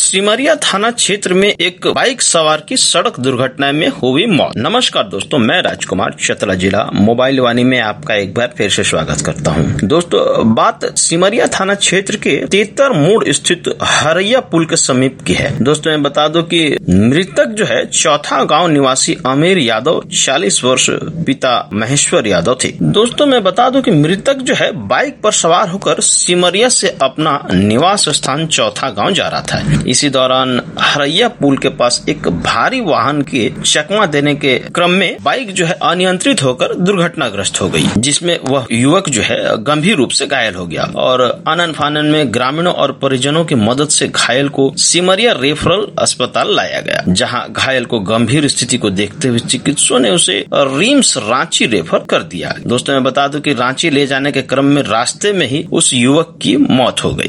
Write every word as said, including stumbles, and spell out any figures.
सिमरिया थाना क्षेत्र में एक बाइक सवार की सड़क दुर्घटना में हुई मौत। नमस्कार दोस्तों, मैं राजकुमार, चतरा जिला मोबाइल वाणी में आपका एक बार फिर से स्वागत करता हूं। दोस्तों, बात सिमरिया थाना क्षेत्र के तेतर मोड़ स्थित हरैया पुल के समीप की है। दोस्तों, मैं बता दूं कि मृतक जो है चौथा गांव निवासी अमीर यादव, चालीस वर्ष, पिता महेश्वर यादव थे। दोस्तों, मैं बता दूं कि मृतक जो है बाइक पर सवार होकर सिमरिया से अपना निवास स्थान चौथा गांव जा रहा था। इसी दौरान हरैया पुल के पास एक भारी वाहन के चकमा देने के क्रम में बाइक जो है अनियंत्रित होकर दुर्घटनाग्रस्त हो गई, जिसमें वह युवक जो है गंभीर रूप से घायल हो गया और आनन फानन में ग्रामीणों और परिजनों की मदद से घायल को सिमरिया रेफरल अस्पताल लाया गया, जहां घायल को गंभीर स्थिति को देखते हुए चिकित्सकों ने उसे रिम्स रांची रेफर कर दिया। दोस्तों, मैं बता दूं कि रांची ले जाने के क्रम में रास्ते में ही उस युवक की मौत हो गई।